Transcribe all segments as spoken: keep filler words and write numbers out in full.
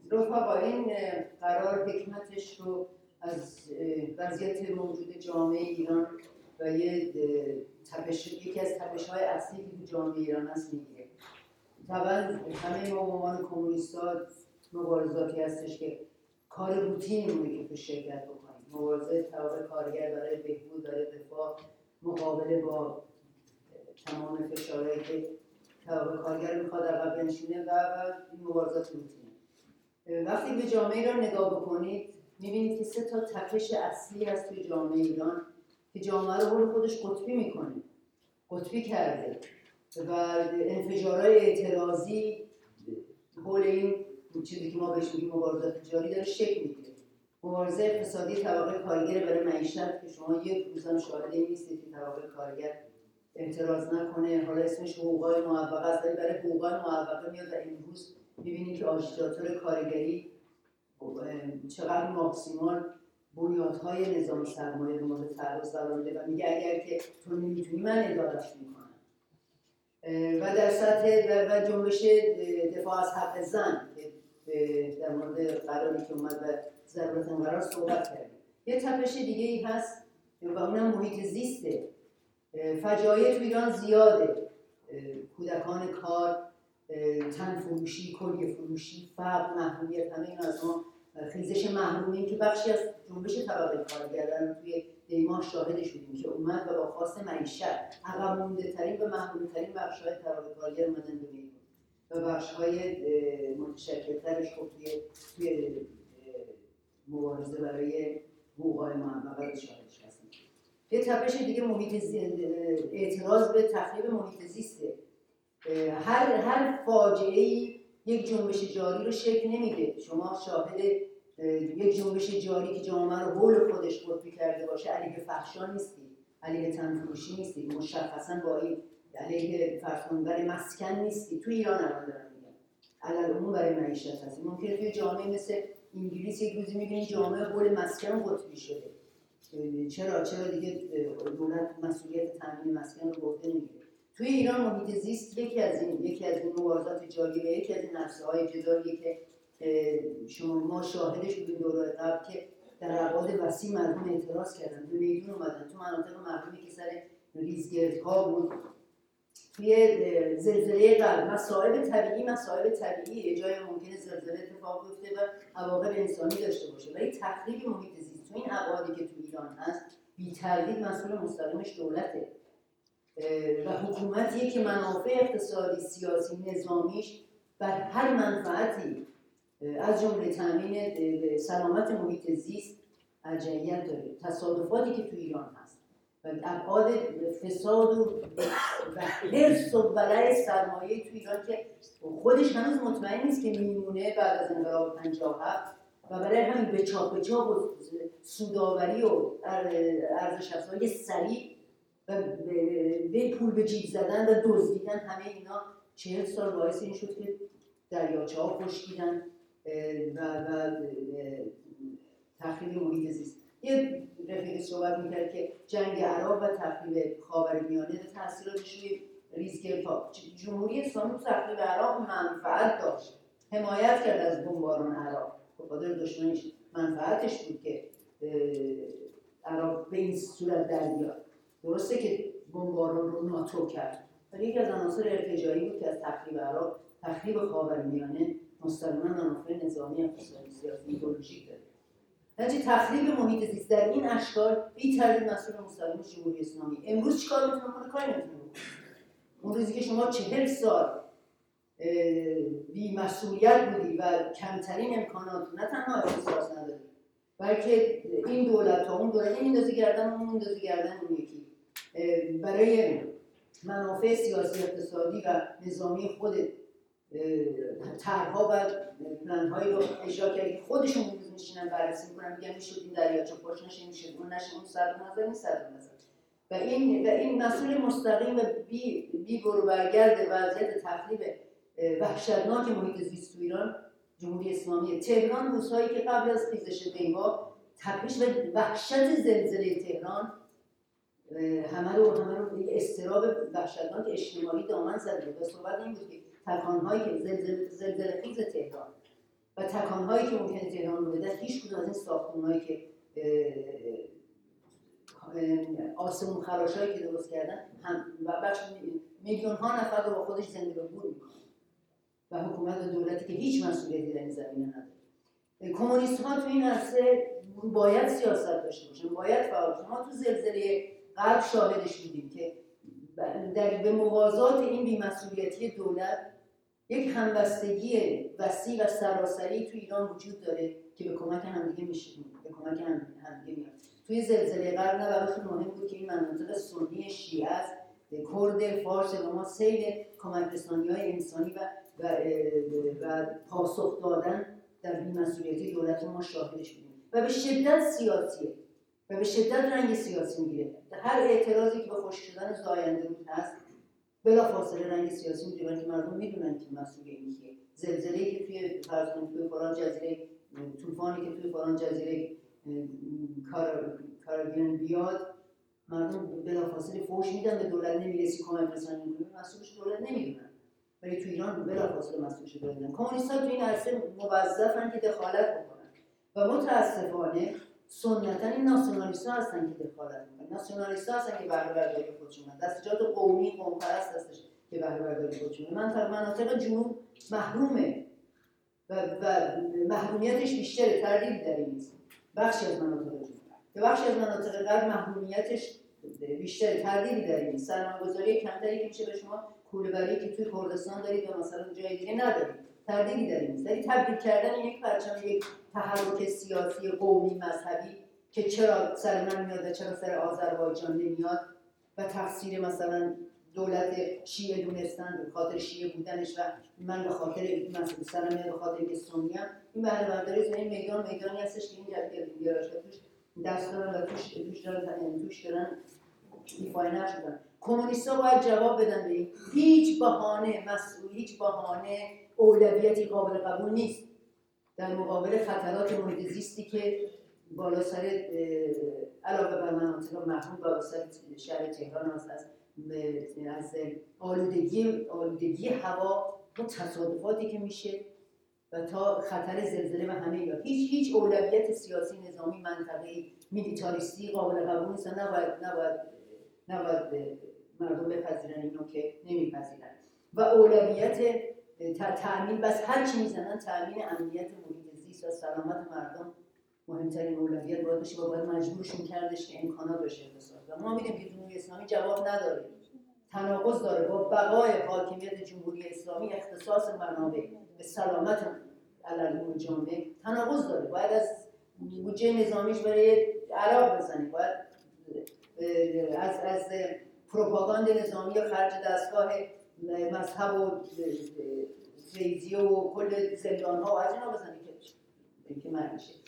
رفقا این قرار حکمتش رو از وضعیت موجود جامعه ایران و یه تپش، یکی از تپش‌های اصلی که تو جامعه ایران هست میگیره. طبعا همه ما به عنوان کمونیست‌ها مبارزاتی هستش که کار روتینمونه که تو شرکت بکنیم، مبارزه طبقه کارگر برای بهبود، برای دفاع، مقابله با تمام فشارهایی که طبقه کارگر میخواد عقب بنشینه و این مبارزات روتینه. وقتی به جامعه ایران نگاه بکنید میبینید که سه تا تپش اصلی هست توی جامعه ایران که جامعه رو حول خودش قطبی میکنه، قطبی کرده و انفجارهای اعتراضی حول این چیزی که ما بهش میگیم مبارزات تجاری داره شکل میگیره. مبارزه اقتصادی طبقه کارگر برای معیشت که شما یک روزم شاهد این نیستید که طبقه کارگر اعتراض نکنه، حالا اسمش حقوقای معوقه است ولی برای حقوقای معوقه میاد و امروز میبینید که آژیتاتور کارگری چقدر ماکسیمال بنیادهای نظام سرمایه رو مورد تعرض قرار میده و میگه اگر که تو نمیتونی من اداره‌اش میکنم. و در سطح و جنبش دفاع از حق زن که در مورد قراری که اومد و ضرورت قرار صحبت کردیم. یه تپش دیگه ای هست و اونم محیط زیسته. فجایع تو ایران زیاده، کودکان کار، تن فروشی، کلیه فروشی، فقر، محرومیت، همه این از ما خیزش محرومین که بخشی از جنبش طبقه کارگران توی دیمان شاهدش بودیم که اومد و با خواست معیشت عقب مونده ترین و محروم ترین بخش‌های طبقه کارگر اومدن به میدون و بخش‌های متشکل‌ترش خب توی توی مبارزه برای حقوق‌های معوقه شاهدش هستن. یه تپش دیگه محیط اعتراض به تخریب محیط زیسته. هر هر فاجعه‌ای یک جنبش جاری رو شکل نمیده. شما شاهد یک جنبش جاری که جامعه رو حول خودش قطبی کرده باشه علیه فحشا نیستی، علیه تنفروشی نیستی، مشخصاً با این علیه فرسانگر مسکن نیستی. تو ایران الان دارن میگن علالعموم برای معیشت هستی. ممکنه توی جامعه مثل انگلیس یک روزی میبینید جامعه حول مسکن قطبی شده. چرا چرا دیگه دولت مسئولیت تامین مسکن رو به عهده نمیگیره؟ توی ایران محیط زیست یکی از این یکی از این مبارزات جاری و یکی از این عرصه‌های جدالیه که شما ما شاهدش بودیم دوره قبل که در ابعاد وسیع مردم اعتراض کردن، به میدون اومدن. تو مناطق محرومی که سر ریزگردها بود، توی زلزله قبل، مصائب طبیعی مصائب طبیعی جای ممکنه زلزله اتفاق بیفته و عواقب انسانی داشته باشه، ولی تخریب محیط زیست تو این ابعادی که تو ایران هست بی تردید مسئول مستقیمش دولته و حکومتیه که منافع اقتصادی، سیاسی، نظامیش بر هر منفعتی از جمله تامین سلامت محیط زیست ارجحیت داره. تصادفاتی که تو ایران هست و ابعاد فساد و حرص و ولع سرمایه تو ایران که خودش هنوز مطمئن نیست که میمونه بعد از انقلاب پنجاه و هفت و برای همین به چاپ به چاپ و سودآوری و ارزش افزایی سریع و به پول به جیب زدن و دزدیدن، همه اینا چهل سال باعث این شد که دریاچه ها خشکیدن و و تخریب محیط زیست. یه رفیقی صحبت میکرد که جنگ عراق و تخریب خاورمیانه تاثیراتش روی ریزگردها. جمهوری اسلامی تو تخریب عراق منفعت داشت، حمایت کرد از بمباران عراق، به خاطر دشمنیش منفعتش بود که عراق به این صورت در بیاد. درسته که بمباران رو ناتو کرد، ولی یکی از عناصر ارتجاعی بود که از تخریب عراق، تخریب خاورمیانه مستقیما منافع نظامی، اقتصادی، سیاسی، ایدئولوژیک داره. یعنی تخریب محیط زیست در این اشکال بی تردید مسئول مستقیم جمهوری اسلامی. امروز چیکار میتونه کنه؟ کاری نمیتونه بکنه. اون روزی که شما چهل سال بی مسئولیت بودی و کمترین امکانات نه تنها اختصاص نداری، بلکه این دولت ها اون دولت این اندازه گردن اون اندازه گردن اون یکی برای منافع سیاسی، اقتصادی و نظامی خودت طرح‌ها و پلن‌هایی رو اجرا کردی که خودشون امروز میشینن بررسی میکنن، میگن میشد این دریاچه خوش نشه، میشد اون نشه، اون صد نظر این صد نظر و این و این مسئول مستقیم و بی بی برو برگرد وضعیت تخریب وحشتناک محیط زیست تو ایران جمهوری اسلامی. تهران روزهایی که قبل از خیزش دیوا تپش و وحشت زلزله تهران همه رو همه رو یک اضطراب وحشتناک اجتماعی دامن زده بود. صحبت این بود که تکان‌هایی که زلزله زلزله خیز تهران و تکانهایی که ممکنه تهران رو بدن هیچ کدوم از این ساختمان‌هایی که آسمون خراشایی که درست کردن هم و بخش میلیون ها نفر رو با خودش زنده بور میکنه و حکومت و دولتی که هیچ مسئولیتی در این زمینه نداره. کمونیست ها تو این عرصه باید سیاست داشته باشن، باید فعال باشن. ما تو زلزله قبل شاهدش بودیم که در به موازات این بی‌مسئولیتی دولت یک همبستگی وسیع و سراسری تو ایران وجود داره که به کمک همدیگه میشه، به کمک همدیگه میاد. توی زلزله قبل نه براشون مهم بود که این مناطق سنی شیعه است، کرد، فارس و ما سیل کمک رسانی‌های انسانی و و, و پاسخ دادن در بی‌مسئولیتی دولت ما شاهدش بودیم و به شدت سیاسیه و به شدت رنگ سیاسی میگیره. هر اعتراضی که به خشک شدن زاینده رود هست بلافاصله رنگ سیاسی میگیره، ولی مردم میدونن که مسئول این کیه. زلزله‌ای که توی فرض کنید توی فلان جزیره، طوفانی که توی فلان جزیره کارابین بیاد، مردم بلافاصله فوش میدن به دولت، نمیرسی کمک رسانی میکنه، مسئولش دولت نمیدونن، ولی تو ایران بلافاصله مسئولش دولت میدونن. کمونیست‌ها تو این عرصه موظفن که دخالت بکنن و متاسفانه سنتاً این ناسیونالیست‌ها هستن که دخالت میکنن. ناسیونالیست‌ها هستن که بهره برداری خودشون، دستجات قومی قوم پرست هستش که بهره برداری خودشون. من تا مناطق جنوب محرومه و, و محرومیتش بیشتره، تردید در این نیست. بخشی از مناطق جنوب که بخشی از مناطق غرب محرومیتش بیشتره، تردیدی در این نیست. سرمایه‌گذاری کمتری که میشه به شما کوله‌بری که توی کردستان دارید و مثلا جای دیگه ندارید، تردیدی در این نیست. ولی تبدیل کردن یک پرچم یک تحرک سیاسی قومی مذهبی که چرا سر من میاد و چرا سر آذربایجان نمیاد و تفسیر مثلا دولت شیعه دونستن به خاطر شیعه بودنش و من به خاطر مثلا سر میاد به خاطر که سنی ام، این بهره برداری از این میدان میدانی هستش که این جدیدیارش توش دست دارن و توش توش دارن توش دارن ایفای نقش دارن. کمونیست‌ها باید جواب بدن به این. هیچ بهانه مسئول، هیچ بهانه اولویتی قابل قبول نیست در مقابل خطرات محیط زیستی که بالا سر علاوه بر مناطق محروم بالا سر شهر تهران هست، از از آلودگی آلودگی هوا و تصادفاتی که میشه و تا خطر زلزله و همه یا هیچ هیچ اولویت سیاسی نظامی منطقه‌ای میلیتاریستی قابل قبول نیست. نباید نباید نباید مردم بپذیرن اینو که نمیپذیرن و اولویت تأمین بس هر چی میزنن تأمین امنیت محیط زیست و سلامت مردم مهمترین اولویت باید بشه و باید مجبورشون کردش که امکانات بشه اقتصاد. و ما میدونیم که جمهوری اسلامی جواب نداره، تناقض داره با بقای حاکمیت جمهوری اسلامی. اختصاص منابع به سلامت علل جامعه تناقض داره. باید از بودجه نظامیش برای عراق بزنه، باید از از پروپاگاند نظامی و خرج دستگاه مذهب و ریزی و کل زندان‌ها و از اینا بزنه که که من میشه.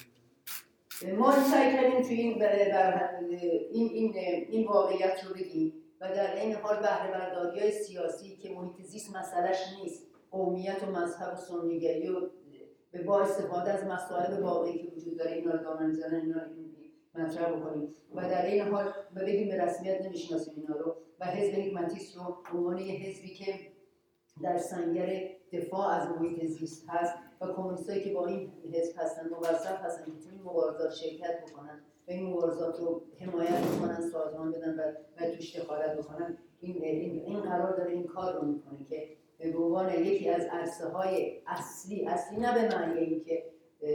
ما سعی کردیم توی این این این این واقعیت رو بگیم و در این حال بهره برداری‌های سیاسی که محیط زیست مسئلهش نیست، قومیت و مذهب و سنیگری و به با استفاده از مسائل واقعی که وجود داره اینا رو دامن می‌زنن، اینا مطرح بکنیم و در این حال بگیم به رسمیت نمی‌شناسیم اینا رو و حزب حکمتیست رو به عنوان یه حزبی که در سنگر دفاع از محیط زیست هست و کمونیستایی که با این حزب هستن موظف هستن که توی این مبارزات شرکت بکنن و این مبارزات رو حمایت بکنن، سازمان بدن و, و توش دخالت بکنن. این این این قرار داره این کار رو میکنه که به عنوان یکی از عرصه‌های اصلی اصلی نه به معنی اینکه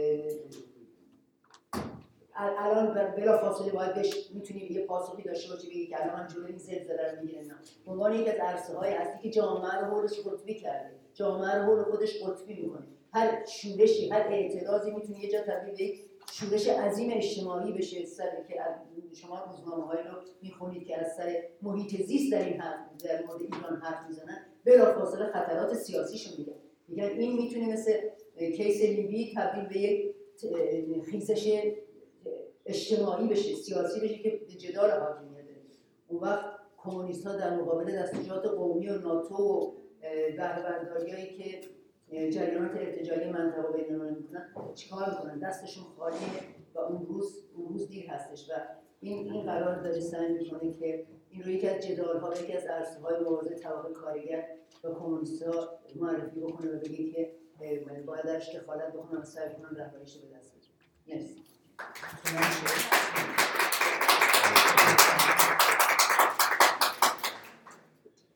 الان بلافاصله باید بهش میتونیم یه پاسخی داشته باشیم بگیم که الان من جلوی این زلزله رو میگیرم. به عنوان یکی از عرصه‌های اصلی که جامعه رو حولش قطبی کرده، جامعه رو حول خودش قطبی میکنه. هر شورشی، هر اعتراضی میتونه یه جا تبدیل به یک شورش عظیم اجتماعی بشه. سر که شما روزنامه‌هایی رو میخونید که از سر محیط زیست در این حرف در مورد ایران حرف میزنن، بلافاصله خطرات سیاسیشو میگن. میگن این میتونه مثل کیس لیبی تبدیل به یک خیزش اجتماعی بشه، سیاسی بشه که به جدال حاکمیت داره. اون وقت کمونیست‌ها در مقابل دستجات قومی و ناتو و بهره برداریایی که جریانات ارتجاعی منطقه و بین‌المللی میکنن چیکار میکنن؟ دستشون خالیه و اون روز اون روز دیر هستش و این این قرار داره سعی میکنه که این رو یکی از جدال‌ها، یکی از عرصه‌های مبارزه طبقه کارگر و کمونیست‌ها معرفی بکنه و بگه که من باید درش دخالت بکنم و سعی کنم رهبریش رو به دست بگیرم. مرسی.